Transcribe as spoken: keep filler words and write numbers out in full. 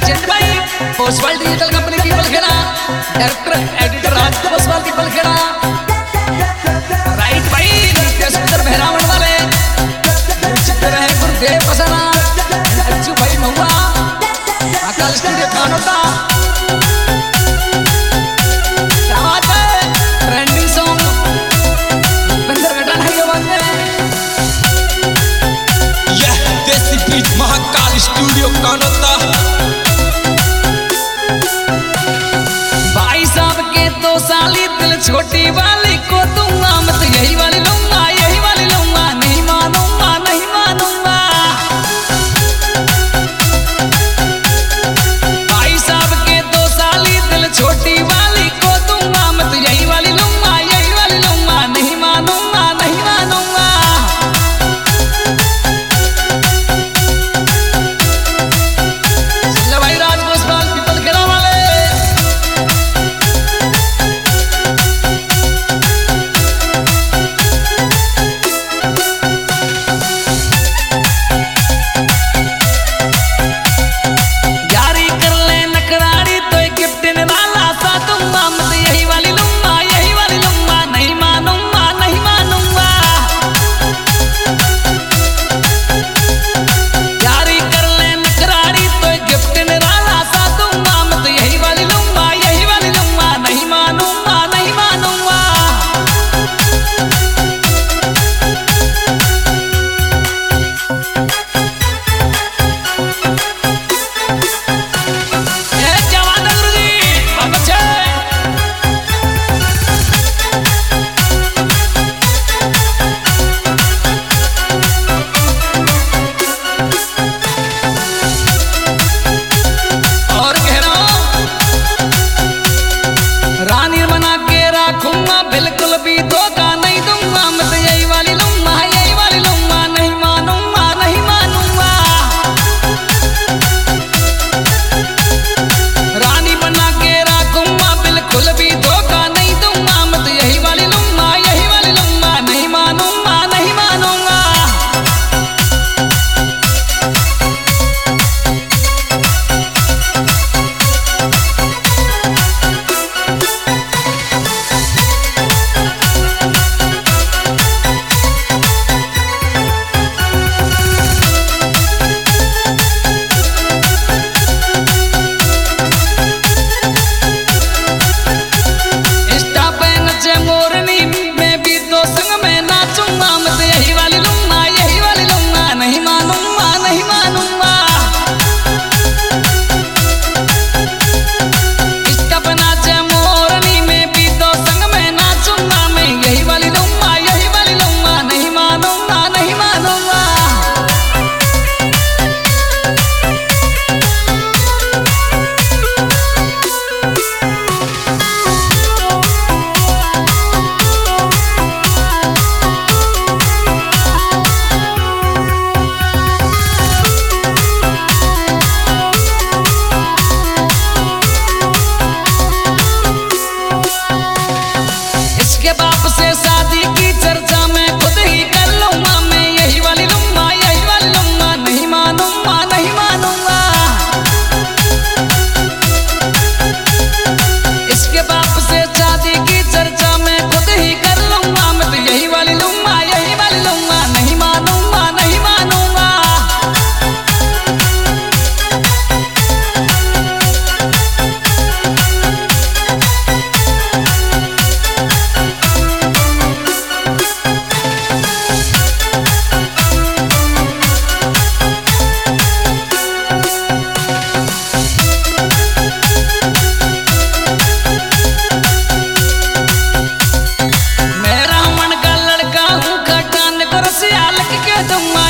Legend भाई postal digital company की Balkheda, director editor Raj postal की बलखेड़ा, राइट भाई नित्य सुंदर बहरावण वाले चित्र है गुरुदेव पसना अच्छू भाई महुआ अकाल स्टूडियो कानोता ट्रेंडिंग सॉन्ग बंदर घटना है ये बात यह देसी बीट महाकाल स्टूडियो कानोता। भाई साहब के दो साली दिल छोटी वाली को दूंगा मत यही वाली लूंगा यही वाली लूंगा नहीं मानूंगा नहीं मानूंगा। भाई साहब के दो साली दिल छोटी वाली को दूंगा मत यही वाली लूंगा यही वाली लूंगा नहीं मानूंगा नहीं मानूंगा। भाई राज गोस्वाल पीपल खेड़ा वाले बिल्कुल भी धोखा नहीं दूंगा मत यही वाली लूंगा यही वाली लूंगा नहीं मानूंगा नहीं मानूंगा। रानी बना के रखूंगा बिल्कुल भी धोखा नहीं दूंगा मत यही वाली लूंगा यही वाली लूंगा नहीं मानूंगा नहीं मानूंगा। मैं रावण का लड़का हूँ खटान को रसिया लग के दूंगा